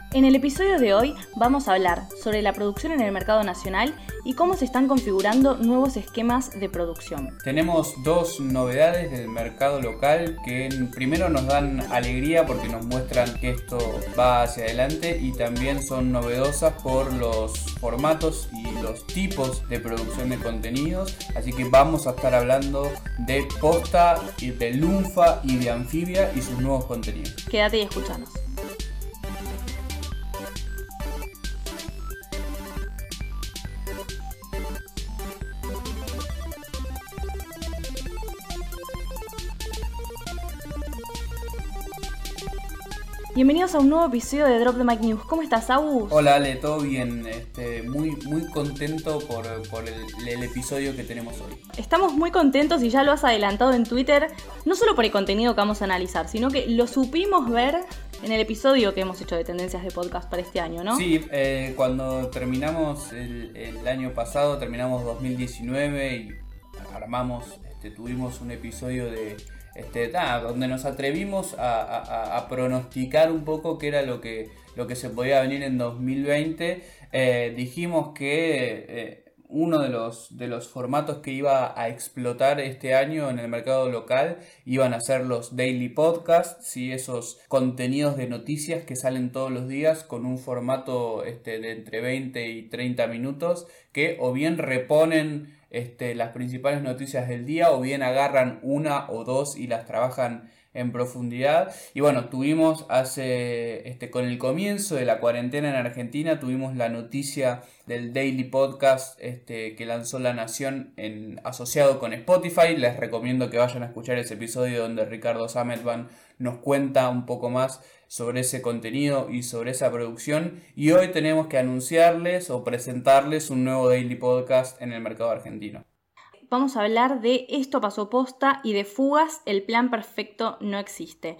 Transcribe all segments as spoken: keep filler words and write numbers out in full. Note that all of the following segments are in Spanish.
En el episodio de hoy vamos a hablar sobre la producción en el mercado nacional y cómo se están configurando nuevos esquemas de producción. Tenemos dos novedades del mercado local que primero nos dan alegría porque nos muestran que esto va hacia adelante y también son novedosas por los formatos y los tipos de producción de contenidos. Así que vamos a estar hablando de Posta, de Lunfa y de Anfibia y sus nuevos contenidos. Quédate y escúchanos. Bienvenidos a un nuevo episodio de Drop the Mic News. ¿Cómo estás, Agus? Hola Ale, todo bien, este, muy, muy contento por, por el, el episodio que tenemos hoy. Estamos muy contentos y ya lo has adelantado en Twitter, no solo por el contenido que vamos a analizar, sino que lo supimos ver en el episodio que hemos hecho de tendencias de podcast para este año, ¿no? Sí, eh, cuando terminamos el, el año pasado, terminamos dos mil diecinueve y armamos, este, tuvimos un episodio de... Este, nada, donde nos atrevimos a, a, a pronosticar un poco qué era lo que, lo que se podía venir en dos mil veinte. Eh, dijimos que eh, uno de los, de los formatos que iba a explotar este año en el mercado local iban a ser los daily podcasts, ¿sí? Esos contenidos de noticias que salen todos los días con un formato este, de entre veinte y treinta minutos que o bien reponen Este, las principales noticias del día o bien agarran una o dos y las trabajan en profundidad. Y bueno, tuvimos hace este, con el comienzo de la cuarentena en Argentina, tuvimos la noticia del Daily Podcast este, que lanzó La Nación en, asociado con Spotify. Les recomiendo que vayan a escuchar ese episodio donde Ricardo Sametban nos cuenta un poco más sobre ese contenido y sobre esa producción. Y hoy tenemos que anunciarles o presentarles un nuevo Daily Podcast en el mercado argentino. Vamos a hablar de Esto pasó posta y de Fugas, el plan perfecto no existe.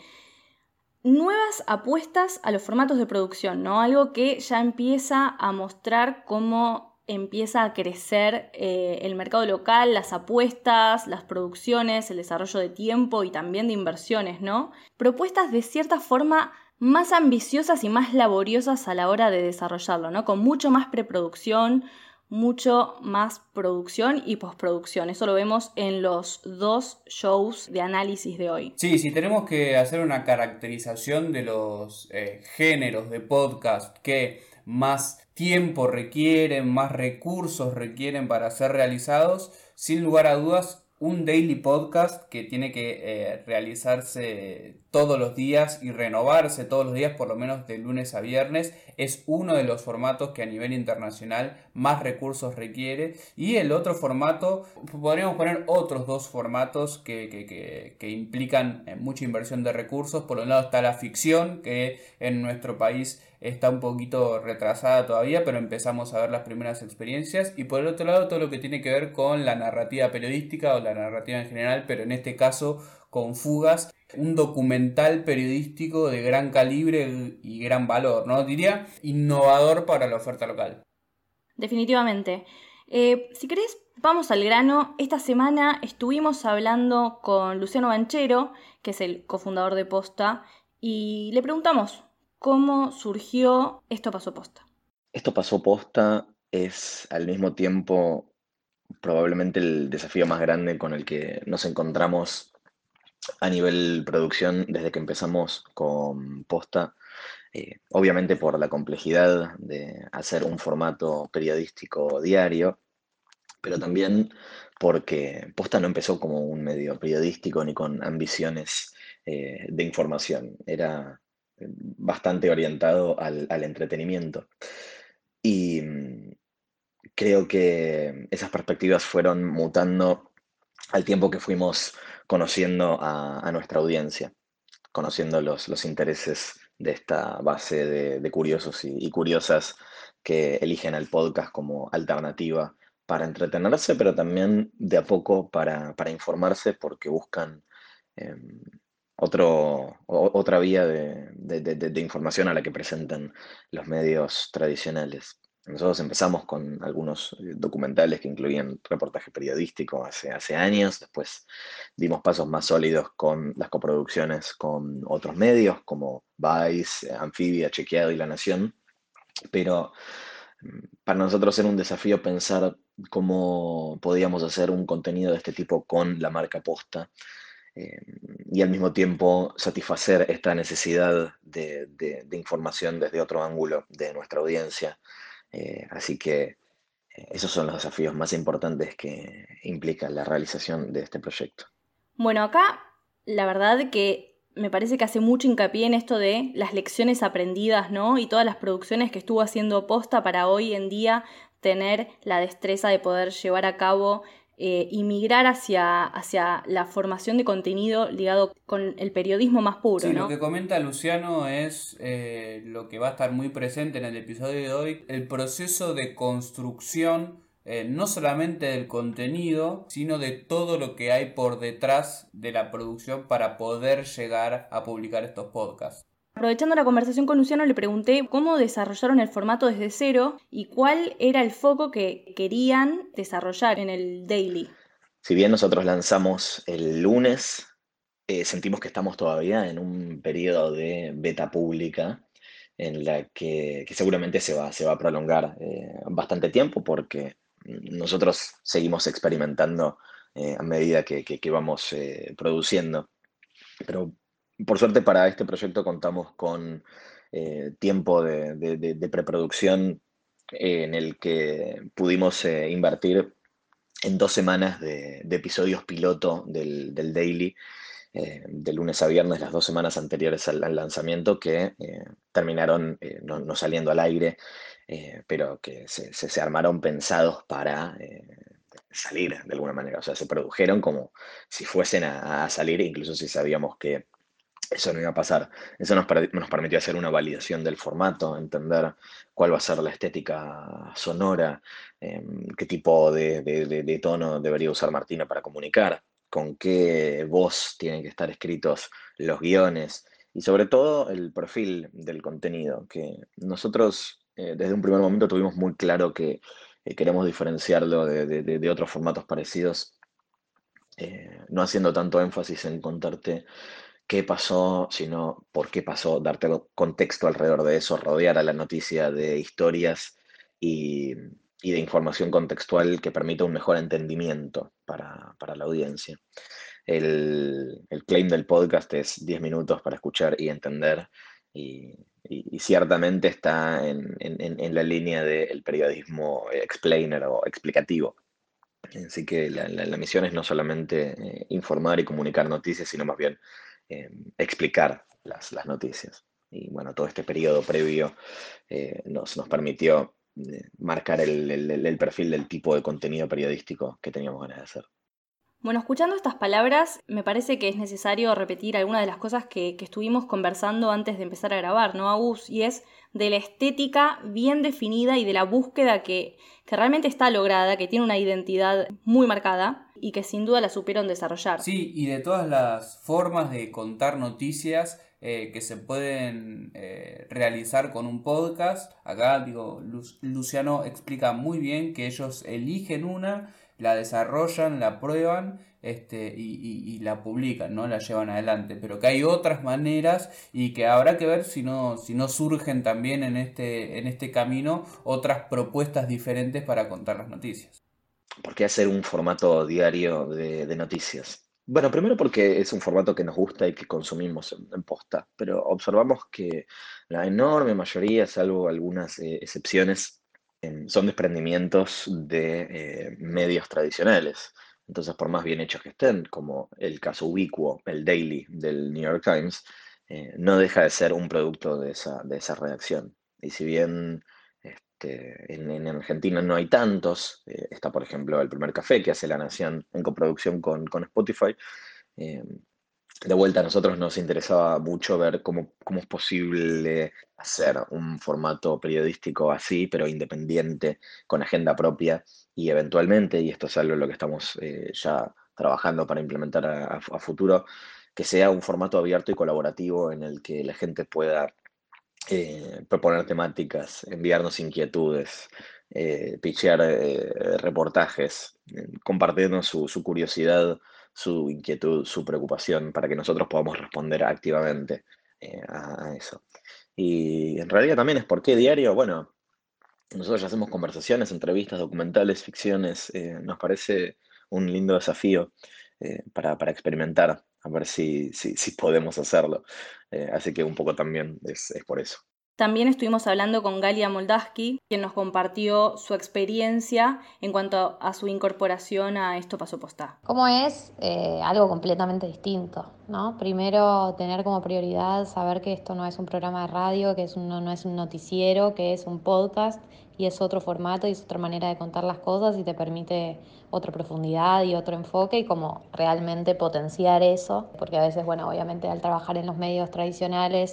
Nuevas apuestas a los formatos de producción, ¿no? Algo que ya empieza a mostrar cómo empieza a crecer eh, el mercado local, las apuestas, las producciones, el desarrollo de tiempo y también de inversiones, ¿no? Propuestas de cierta forma más ambiciosas y más laboriosas a la hora de desarrollarlo, ¿no? Con mucho más preproducción, mucho más producción y postproducción. Eso lo vemos en los dos shows de análisis de hoy. Sí, si tenemos que hacer una caracterización de los eh, géneros de podcast que más tiempo requieren, más recursos requieren para ser realizados, sin lugar a dudas, un daily podcast que tiene que eh, realizarse todos los días y renovarse todos los días, por lo menos de lunes a viernes, es uno de los formatos que a nivel internacional más recursos requiere. Y el otro formato, podríamos poner otros dos formatos que, que, que, que implican mucha inversión de recursos. Por un lado está la ficción, que en nuestro país está un poquito retrasada todavía, pero empezamos a ver las primeras experiencias. Y por el otro lado todo lo que tiene que ver con la narrativa periodística o la narrativa en general, pero en este caso con Fugas, un documental periodístico de gran calibre y gran valor, ¿no? Diría innovador para la oferta local. Definitivamente. Eh, si querés, vamos al grano. Esta semana estuvimos hablando con Luciano Banchero, que es el cofundador de Posta, y le preguntamos cómo surgió Esto pasó posta. Esto pasó posta es al mismo tiempo probablemente el desafío más grande con el que nos encontramos a nivel producción desde que empezamos con Posta, eh, obviamente por la complejidad de hacer un formato periodístico diario, pero también porque Posta no empezó como un medio periodístico ni con ambiciones eh, de información, era bastante orientado al, al entretenimiento. Y mm, creo que esas perspectivas fueron mutando al tiempo que fuimos conociendo a, a nuestra audiencia, conociendo los, los intereses de esta base de, de curiosos y, y curiosas que eligen al podcast como alternativa para entretenerse, pero también de a poco para, para informarse porque buscan eh, otro, o- otra vía de, de- de- de- de información a la que presentan los medios tradicionales. Nosotros empezamos con algunos eh, documentales que incluían reportaje periodístico hace, hace años, después dimos pasos más sólidos con las coproducciones con otros medios como Vice, Anfibia, Chequeado y La Nación, pero mm, para nosotros era un desafío pensar cómo podíamos hacer un contenido de este tipo con la marca Posta, eh, y al mismo tiempo satisfacer esta necesidad de, de- de información desde otro ángulo de nuestra audiencia. Eh, así que eh, esos son los desafíos más importantes que implica la realización de este proyecto. Bueno, acá la verdad que me parece que hace mucho hincapié en esto de las lecciones aprendidas, ¿no? Y todas las producciones que estuvo haciendo Posta para hoy en día tener la destreza de poder llevar a cabo eh, y migrar hacia, hacia la formación de contenido ligado con el periodismo más puro, Sí, lo ¿no? que comenta Luciano es eh, lo que va a estar muy presente en el episodio de hoy, el proceso de construcción eh, no solamente del contenido, sino de todo lo que hay por detrás de la producción para poder llegar a publicar estos podcasts. Aprovechando la conversación con Luciano, le pregunté cómo desarrollaron el formato desde cero y cuál era el foco que querían desarrollar en el daily. Si bien nosotros lanzamos el lunes, eh, sentimos que estamos todavía en un periodo de beta pública en la que, que seguramente se va, se va a prolongar eh, bastante tiempo porque nosotros seguimos experimentando eh, a medida que, que- que vamos eh, produciendo. Pero por suerte para este proyecto contamos con eh, tiempo de, de- de- de preproducción eh, en el que pudimos eh, invertir en dos semanas de, de episodios piloto del, del Daily, eh, de lunes a viernes, las dos semanas anteriores al, al lanzamiento, que eh, terminaron eh, no, no saliendo al aire, eh, pero que se, se- se armaron pensados para eh, salir de alguna manera. O sea, se produjeron como si fuesen a, a salir, incluso si sabíamos que eso no iba a pasar. Eso nos, per- nos permitió hacer una validación del formato, entender cuál va a ser la estética sonora, eh, qué tipo de, de- de- de tono debería usar Martina para comunicar, con qué voz tienen que estar escritos los guiones y sobre todo el perfil del contenido, que nosotros eh, desde un primer momento tuvimos muy claro que eh, queremos diferenciarlo de, de- de- de otros formatos parecidos, eh, no haciendo tanto énfasis en contarte qué pasó, sino por qué pasó, darte contexto alrededor de eso, rodear a la noticia de historias y, y de información contextual que permita un mejor entendimiento para, para la audiencia. El, el claim del podcast es diez minutos para escuchar y entender, y, y- y ciertamente está en, en- en- en la línea del periodismo explainer o explicativo. Así que la, la- la misión es no solamente eh, informar y comunicar noticias, sino más bien eh, explicar las, las noticias. Y bueno, todo este periodo previo eh, nos, nos permitió eh, marcar el, el- el perfil del tipo de contenido periodístico que teníamos ganas de hacer. Bueno, escuchando estas palabras, me parece que es necesario repetir algunas de las cosas que, que estuvimos conversando antes de empezar a grabar, ¿no, Agus? Y es de la estética bien definida y de la búsqueda que, que realmente está lograda, que tiene una identidad muy marcada y que sin duda la supieron desarrollar. Sí, y de todas las formas de contar noticias eh, que se pueden eh, realizar con un podcast, acá digo, Lu- Luciano explica muy bien que ellos eligen una, la desarrollan, la prueban este, y, y- y la publican, ¿no? La llevan adelante, pero que hay otras maneras y que habrá que ver si no, si no surgen también en este, en este camino otras propuestas diferentes para contar las noticias. ¿Por qué hacer un formato diario de, de noticias? Bueno, primero porque es un formato que nos gusta y que consumimos en, en posta, pero observamos que la enorme mayoría, salvo algunas eh, excepciones, em, son desprendimientos de eh, medios tradicionales. Entonces, por más bien hechos que estén, como el caso ubicuo, el Daily del New York Times, eh, no deja de ser un producto de esa, de esa redacción. Y si bien este, en, en Argentina no hay tantos. Eh, está, por ejemplo, El Primer Café, que hace La Nación en coproducción con, con Spotify. Eh, de vuelta, a nosotros nos interesaba mucho ver cómo, cómo es posible hacer un formato periodístico así, pero independiente, con agenda propia y eventualmente, y esto es algo en lo que estamos eh, ya trabajando para implementar a, a- a futuro, que sea un formato abierto y colaborativo en el que la gente pueda eh, proponer temáticas, enviarnos inquietudes, eh, pitchear eh, reportajes, eh, compartirnos su, su curiosidad, su inquietud, su preocupación, para que nosotros podamos responder activamente eh, a, a eso. Y en realidad también es por qué diario, bueno, nosotros ya hacemos conversaciones, entrevistas, documentales, ficciones, eh, nos parece un lindo desafío eh, para, para experimentar, a ver si, si, si podemos hacerlo. Eh, así que un poco también es, es por eso. También estuvimos hablando con Galia Moldaski, quien nos compartió su experiencia en cuanto a su incorporación a Esto Pasó Posta. ¿Cómo es eh, algo completamente distinto, ¿no? Primero, tener como prioridad saber que esto no es un programa de radio, que es un- no es un noticiero, que es un podcast y es otro formato y es otra manera de contar las cosas y te permite otra profundidad y otro enfoque y como realmente potenciar eso, porque a veces, bueno, obviamente al trabajar en los medios tradicionales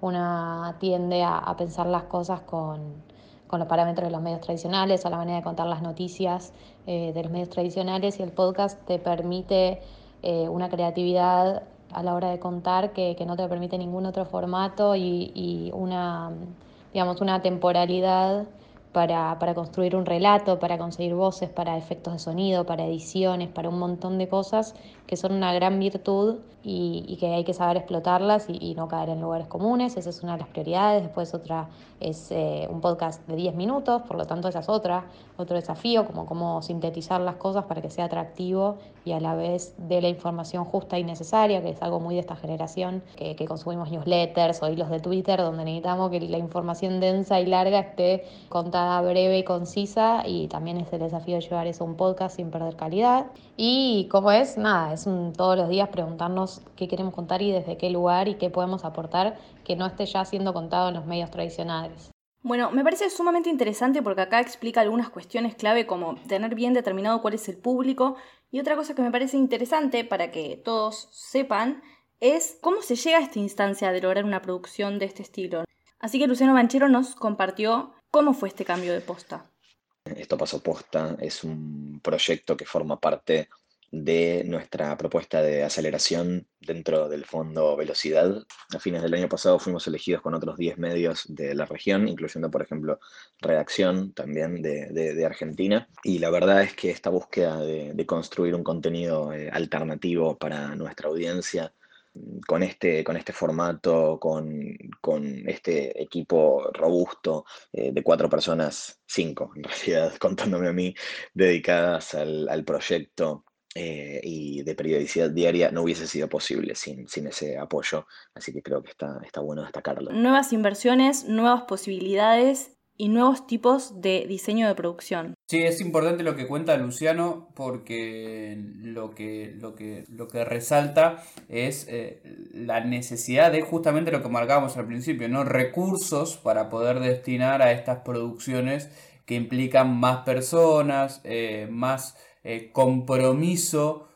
uno tiende a, a pensar las cosas con, con los parámetros de los medios tradicionales o la manera de contar las noticias eh, de los medios tradicionales, y el podcast te permite eh, una creatividad a la hora de contar que, que no te permite ningún otro formato y, y una, digamos, una temporalidad para, para construir un relato, para conseguir voces, para efectos de sonido, para ediciones, para un montón de cosas que son una gran virtud y, y que hay que saber explotarlas y, y no caer en lugares comunes. Esa es una de las prioridades. Después otra es eh, un podcast de diez minutos, por lo tanto esa es otra, otro desafío, como cómo sintetizar las cosas para que sea atractivo y a la vez dé la información justa y necesaria, que es algo muy de esta generación, que, que consumimos newsletters o hilos de Twitter, donde necesitamos que la información densa y larga esté contada breve y concisa, y también es el desafío de llevar eso a un podcast sin perder calidad. Y como es, nada, es un, todos los días preguntarnos qué queremos contar y desde qué lugar y qué podemos aportar que no esté ya siendo contado en los medios tradicionales. Bueno, me parece sumamente interesante porque acá explica algunas cuestiones clave como tener bien determinado cuál es el público, y otra cosa que me parece interesante para que todos sepan es cómo se llega a esta instancia de lograr una producción de este estilo. Así que Luciano Banchero nos compartió cómo fue este cambio de posta. Esto Pasó Posta es un proyecto que forma parte de nuestra propuesta de aceleración dentro del fondo Velocidad. A fines del año pasado fuimos elegidos con otros diez medios de la región, incluyendo, por ejemplo, Redacción, también de, de- de Argentina. Y la verdad es que esta búsqueda de, de construir un contenido eh, alternativo para nuestra audiencia, con este, con este formato, con, con este equipo robusto eh, de cuatro personas, cinco en realidad, contándome a mí, dedicadas al, al proyecto eh, y de periodicidad diaria, no hubiese sido posible sin, sin ese apoyo. Así que creo que está, está bueno destacarlo. Nuevas inversiones, nuevas posibilidades y nuevos tipos de diseño de producción. Sí, es importante lo que cuenta Luciano porque lo que, lo que, lo que resalta es eh, la necesidad de justamente lo que marcábamos al principio, ¿no? Recursos para poder destinar a estas producciones que implican más personas, eh, más eh, compromiso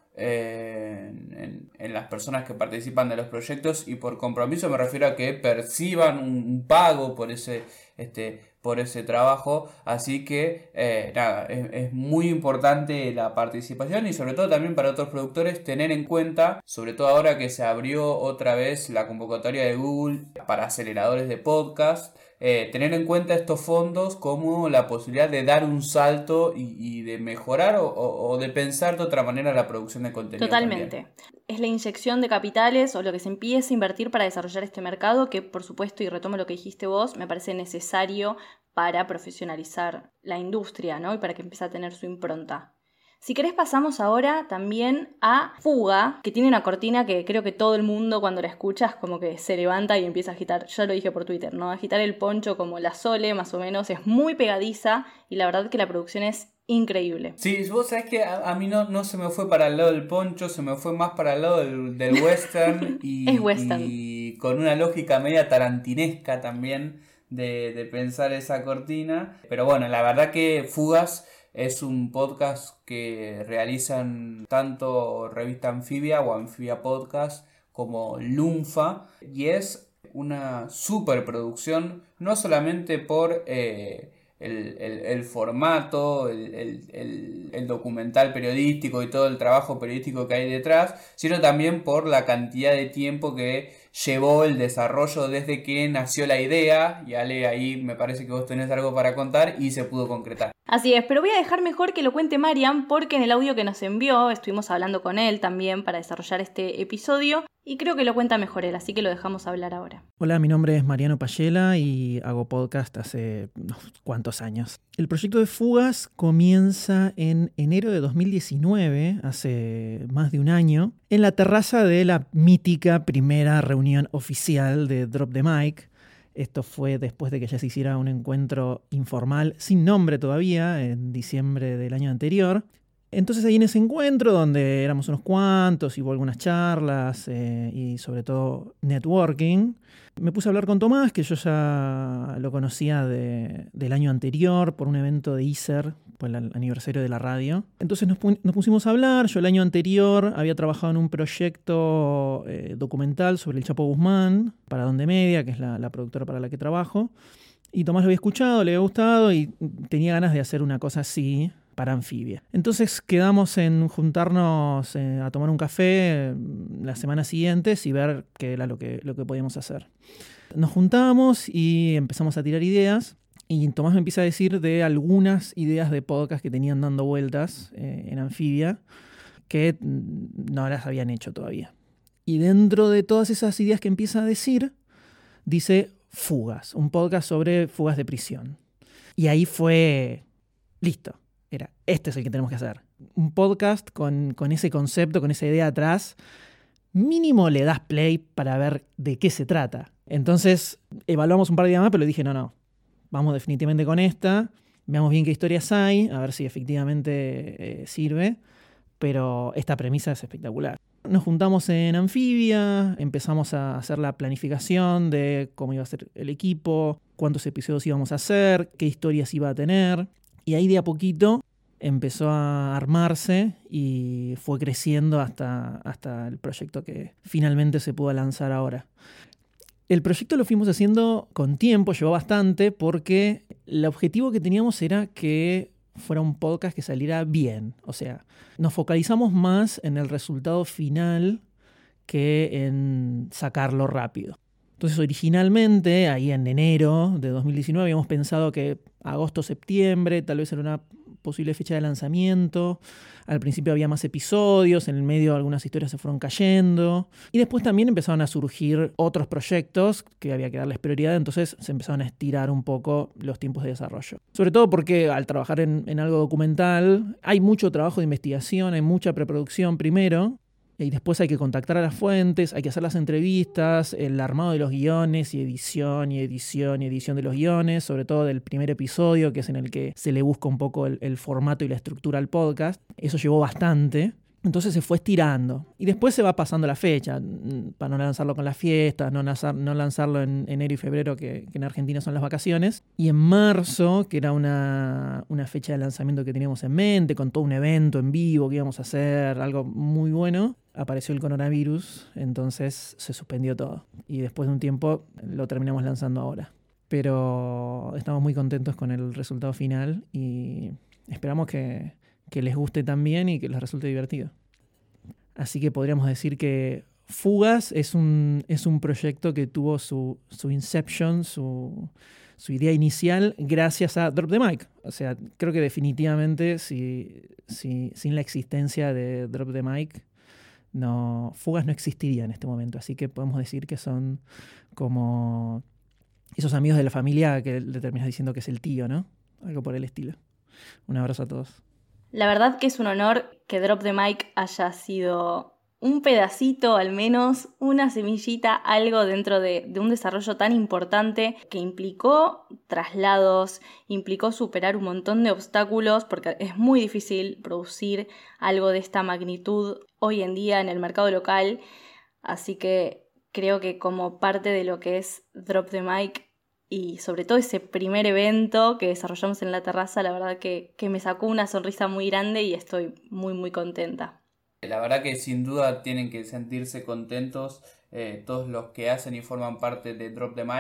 eh, en, en las personas que participan de los proyectos, y por compromiso me refiero a que perciban un, un pago por ese, este, por ese trabajo. Así que eh, nada, es, es muy importante la participación, y sobre todo también para otros productores tener en cuenta, sobre todo ahora que se abrió otra vez la convocatoria de Google para aceleradores de podcast, eh, tener en cuenta estos fondos como la posibilidad de dar un salto y, y de mejorar o, o, o de pensar de otra manera la producción de contenido. Totalmente. También. Es la inyección de capitales o lo que se empieza a invertir para desarrollar este mercado que, por supuesto, y retomo lo que dijiste vos, me parece necesario para profesionalizar la industria, ¿no? Y para que empiece a tener su impronta. Si querés pasamos ahora también a Fuga, que tiene una cortina que creo que todo el mundo cuando la escuchas como que se levanta y empieza a agitar, ya lo dije por Twitter, ¿no? Agitar el poncho como la Sole, más o menos, es muy pegadiza y la verdad que la producción es increíble. Sí, vos sabés que a, a mí no, no se me fue para el lado del poncho, se me fue más para el lado del, del western y, Es western. y con una lógica media tarantinesca también de, de pensar esa cortina. Pero bueno, la verdad que Fugas es un podcast que realizan tanto Revista Anfibia o Anfibia Podcast como Lunfa, y es una superproducción no solamente por... Eh, el, el, el formato, el, el, el, el documental periodístico y todo el trabajo periodístico que hay detrás, sino también por la cantidad de tiempo que llevó el desarrollo desde que nació la idea. Y Ale, ahí me parece que vos tenés algo para contar y se pudo concretar. Así es, pero voy a dejar mejor que lo cuente Marian, porque en el audio que nos envió estuvimos hablando con él también para desarrollar este episodio y creo que lo cuenta mejor él, así que lo dejamos hablar ahora. Hola, mi nombre es Mariano Payela y hago podcast hace unos cuantos años. El proyecto de Fugas comienza en enero de dos mil diecinueve, hace más de un año, en la terraza de la mítica primera reunión oficial de Drop the Mic. Esto fue después de que ya se hiciera un encuentro informal, sin nombre todavía, en diciembre del año anterior. Entonces ahí en ese encuentro, donde éramos unos cuantos, y hubo algunas charlas eh, y sobre todo networking, me puse a hablar con Tomás, que yo ya lo conocía de, del año anterior por un evento de I S E R, por el aniversario de la radio. Entonces nos, pu- nos pusimos a hablar. Yo el año anterior había trabajado en un proyecto eh, documental sobre el Chapo Guzmán, para Donde Media, que es la, la productora para la que trabajo. Y Tomás lo había escuchado, le había gustado y tenía ganas de hacer una cosa así para Anfibia. Entonces quedamos en juntarnos eh, a tomar un café eh, las semanas siguientes y ver qué era lo que, lo que podíamos hacer. Nos juntamos y empezamos a tirar ideas y Tomás me empieza a decir de algunas ideas de podcast que tenían dando vueltas eh, en Anfibia que no las habían hecho todavía. Y dentro de todas esas ideas que empieza a decir, dice Fugas, un podcast sobre fugas de prisión. Y ahí fue, listo. Era, este es el que tenemos que hacer. Un podcast con, con ese concepto, con esa idea atrás, mínimo le das play para ver de qué se trata. Entonces, evaluamos un par de días más, pero le dije, no, no, vamos definitivamente con esta, veamos bien qué historias hay, a ver si efectivamente eh, sirve, pero esta premisa es espectacular. Nos juntamos en Anfibia, empezamos a hacer la planificación de cómo iba a ser el equipo, cuántos episodios íbamos a hacer, qué historias iba a tener. Y ahí de a poquito empezó a armarse y fue creciendo hasta, hasta el proyecto que finalmente se pudo lanzar ahora. El proyecto lo fuimos haciendo con tiempo, llevó bastante, porque el objetivo que teníamos era que fuera un podcast que saliera bien. O sea, nos focalizamos más en el resultado final que en sacarlo rápido. Entonces, originalmente, ahí en enero de dos mil diecinueve, habíamos pensado que agosto, septiembre, tal vez era una posible fecha de lanzamiento. Al principio había más episodios, en el medio algunas historias se fueron cayendo. Y después también empezaron a surgir otros proyectos que había que darles prioridad, entonces se empezaron a estirar un poco los tiempos de desarrollo. Sobre todo porque al trabajar en, en algo documental, hay mucho trabajo de investigación, hay mucha preproducción primero. Y después hay que contactar a las fuentes, hay que hacer las entrevistas, el armado de los guiones y edición y edición y edición de los guiones, sobre todo del primer episodio, que es en el que se le busca un poco el, el formato y la estructura al podcast. Eso llevó bastante. Entonces se fue estirando. Y después se va pasando la fecha, para no lanzarlo con las fiestas, no, lanzar, no lanzarlo en enero y febrero, que, que en Argentina son las vacaciones. Y en marzo, que era una, una fecha de lanzamiento que teníamos en mente, con todo un evento en vivo que íbamos a hacer, algo muy bueno, apareció el coronavirus, entonces se suspendió todo. Y después de un tiempo lo terminamos lanzando ahora. Pero estamos muy contentos con el resultado final y esperamos que... que les guste también y que les resulte divertido. Así que podríamos decir que Fugas es un, es un proyecto que tuvo su, su inception, su, su idea inicial, gracias a Drop the Mic. O sea, creo que definitivamente si, si, sin la existencia de Drop the Mic, no, Fugas no existiría en este momento. Así que podemos decir que son como esos amigos de la familia que le terminas diciendo que es el tío, ¿no? Algo por el estilo. Un abrazo a todos. La verdad que es un honor que Drop the Mic haya sido un pedacito, al menos, una semillita, algo dentro de, de un desarrollo tan importante que implicó traslados, implicó superar un montón de obstáculos, porque es muy difícil producir algo de esta magnitud hoy en día en el mercado local. Así que creo que como parte de lo que es Drop the Mic, y sobre todo ese primer evento que desarrollamos en la terraza, la verdad que, que me sacó una sonrisa muy grande y estoy muy muy contenta. La verdad que sin duda tienen que sentirse contentos eh, todos los que hacen y forman parte de Drop the Mic,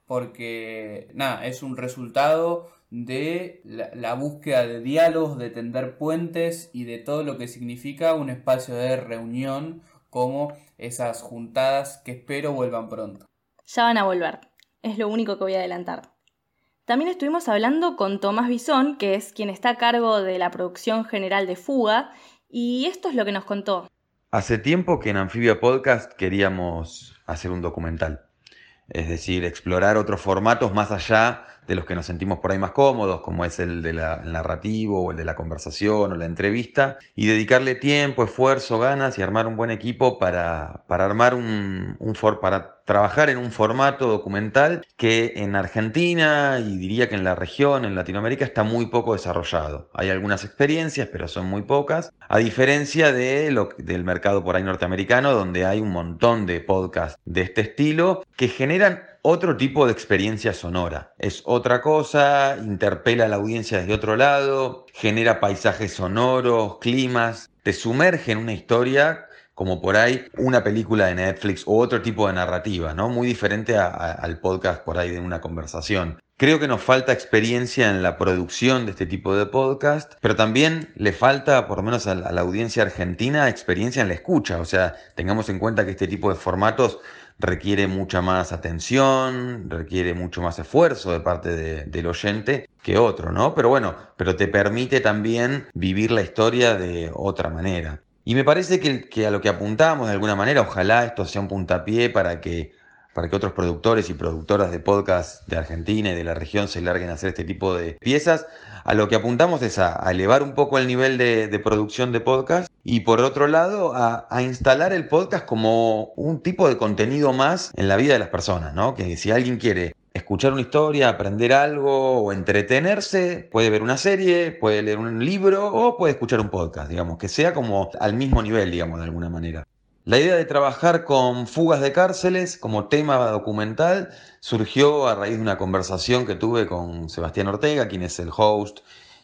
porque nada, es un resultado de la, la búsqueda de diálogos, de tender puentes y de todo lo que significa un espacio de reunión como esas juntadas que espero vuelvan pronto. Ya van a volver, es lo único que voy a adelantar. También estuvimos hablando con Tomás Bisón, que es quien está a cargo de la producción general de Fuga, y esto es lo que nos contó. Hace tiempo que en Anfibia Podcast queríamos hacer un documental, es decir, explorar otros formatos más allá de los que nos sentimos por ahí más cómodos, como es el del narrativo o el de la conversación o la entrevista, y dedicarle tiempo, esfuerzo, ganas y armar un buen equipo para, para armar un, un for, para trabajar en un formato documental que en Argentina y diría que en la región, en Latinoamérica, está muy poco desarrollado. Hay algunas experiencias, pero son muy pocas, a diferencia de lo, del mercado por ahí norteamericano, donde hay un montón de podcasts de este estilo que generan otro tipo de experiencia sonora. Es otra cosa, interpela a la audiencia desde otro lado, genera paisajes sonoros, climas, te sumerge en una historia como por ahí una película de Netflix o otro tipo de narrativa, ¿no? Muy diferente a, a, al podcast por ahí de una conversación. Creo que nos falta experiencia en la producción de este tipo de podcast, pero también le falta, por lo menos a la, a la audiencia argentina, experiencia en la escucha. O sea, tengamos en cuenta que este tipo de formatos requiere mucha más atención, requiere mucho más esfuerzo de parte de, del oyente que otro, ¿no? Pero bueno, pero te permite también vivir la historia de otra manera. Y me parece que, que a lo que apuntamos de alguna manera, ojalá esto sea un puntapié para que, para que otros productores y productoras de podcast de Argentina y de la región se larguen a hacer este tipo de piezas. A lo que apuntamos es a, a elevar un poco el nivel de, de producción de podcast y por otro lado a, a instalar el podcast como un tipo de contenido más en la vida de las personas, ¿no? Que si alguien quiere escuchar una historia, aprender algo o entretenerse, puede ver una serie, puede leer un libro o puede escuchar un podcast, digamos, que sea como al mismo nivel, digamos, de alguna manera. La idea de trabajar con fugas de cárceles como tema documental surgió a raíz de una conversación que tuve con Sebastián Ortega, quien es el host,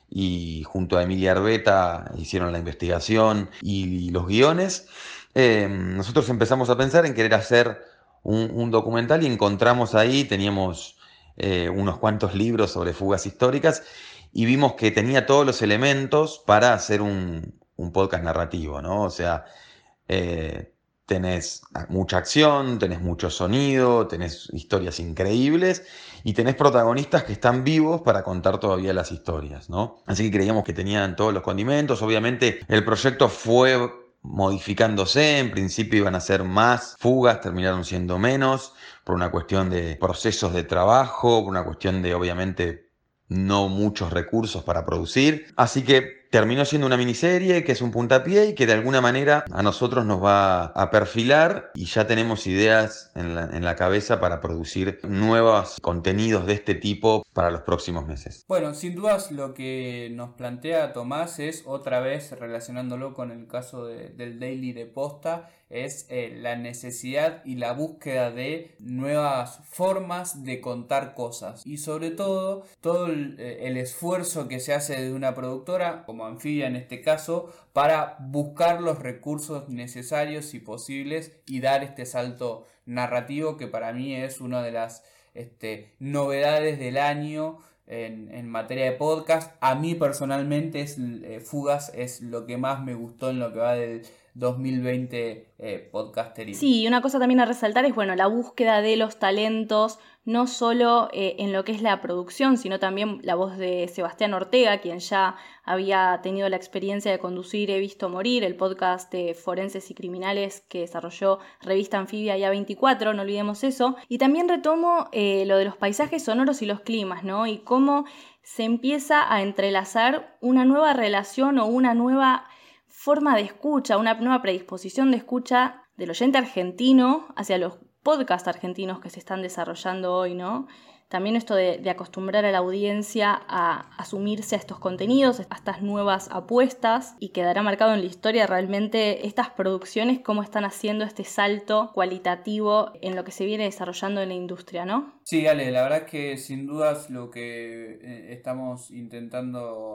y junto a Emilia Arbeta hicieron la investigación y los guiones. Eh, nosotros empezamos a pensar en querer hacer un, un documental y encontramos ahí, teníamos eh, unos cuantos libros sobre fugas históricas y vimos que tenía todos los elementos para hacer un, un podcast narrativo, ¿no? O sea, eh, tenés mucha acción, tenés mucho sonido, tenés historias increíbles y tenés protagonistas que están vivos para contar todavía las historias, ¿no? Así que creíamos que tenían todos los condimentos. Obviamente el proyecto fue modificándose, en principio iban a ser más fugas, terminaron siendo menos, por una cuestión de procesos de trabajo, por una cuestión de obviamente no muchos recursos para producir, así que terminó siendo una miniserie que es un puntapié y que de alguna manera a nosotros nos va a perfilar y ya tenemos ideas en la, en la cabeza para producir nuevos contenidos de este tipo para los próximos meses. Bueno, sin dudas lo que nos plantea Tomás es, otra vez relacionándolo con el caso de, del Daily de Posta, es eh, la necesidad y la búsqueda de nuevas formas de contar cosas y sobre todo todo el, el esfuerzo que se hace de una productora como Anfibia en este caso para buscar los recursos necesarios y posibles y dar este salto narrativo que para mí es una de las este, novedades del año en, en materia de podcast. A mí personalmente es, eh, Fugas es lo que más me gustó en lo que va del dos mil veinte eh, podcastería. Sí, y una cosa también a resaltar es, bueno, la búsqueda de los talentos, no solo eh, en lo que es la producción, sino también la voz de Sebastián Ortega, quien ya había tenido la experiencia de conducir He Visto Morir, el podcast de forenses y criminales que desarrolló Revista Anfibia y A veinticuatro, no olvidemos eso. Y también retomo eh, lo de los paisajes sonoros y los climas, ¿no? Y cómo se empieza a entrelazar una nueva relación o una nueva forma de escucha, una nueva predisposición de escucha del oyente argentino hacia los podcasts argentinos que se están desarrollando hoy, ¿no? También esto de, de acostumbrar a la audiencia a asumirse a estos contenidos, a estas nuevas apuestas, y quedará marcado en la historia realmente estas producciones, cómo están haciendo este salto cualitativo en lo que se viene desarrollando en la industria, ¿no? Sí, Ale, la verdad es que sin dudas lo que eh, estamos intentando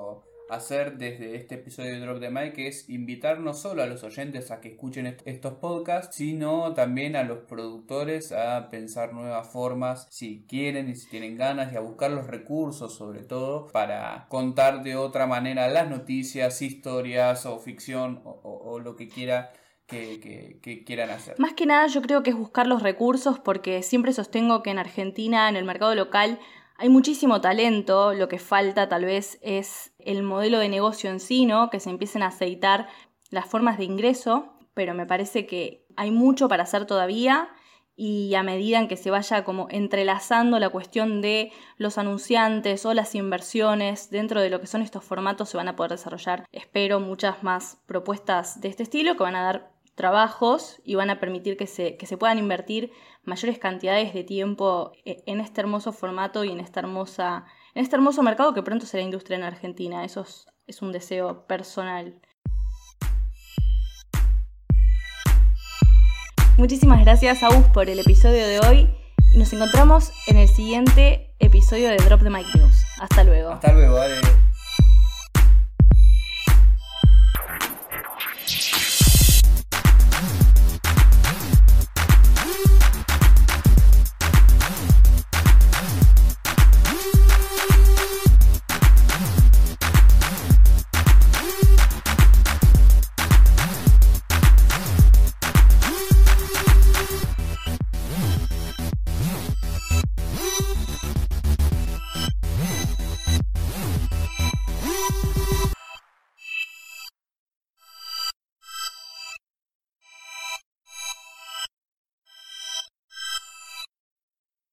hacer desde este episodio de Drop the Mic es invitar no solo a los oyentes a que escuchen est- estos podcasts, sino también a los productores a pensar nuevas formas, si quieren y si tienen ganas, y a buscar los recursos sobre todo para contar de otra manera las noticias, historias o ficción o, o, o lo que quiera que, que, que quieran hacer. Más que nada yo creo que es buscar los recursos, porque siempre sostengo que en Argentina, en el mercado local, hay muchísimo talento. Lo que falta tal vez es el modelo de negocio en sí, ¿no? Que se empiecen a aceitar las formas de ingreso, pero me parece que hay mucho para hacer todavía, y a medida en que se vaya como entrelazando la cuestión de los anunciantes o las inversiones dentro de lo que son estos formatos, se van a poder desarrollar, espero, muchas más propuestas de este estilo que van a dar trabajos y van a permitir que se, que se puedan invertir mayores cantidades de tiempo en este hermoso formato y en esta hermosa, en este hermoso mercado que pronto será industria en Argentina. Eso es, es un deseo personal. Muchísimas gracias, Agus, por el episodio de hoy, y nos encontramos en el siguiente episodio de Drop the Mic News. Hasta luego. Hasta luego, dale.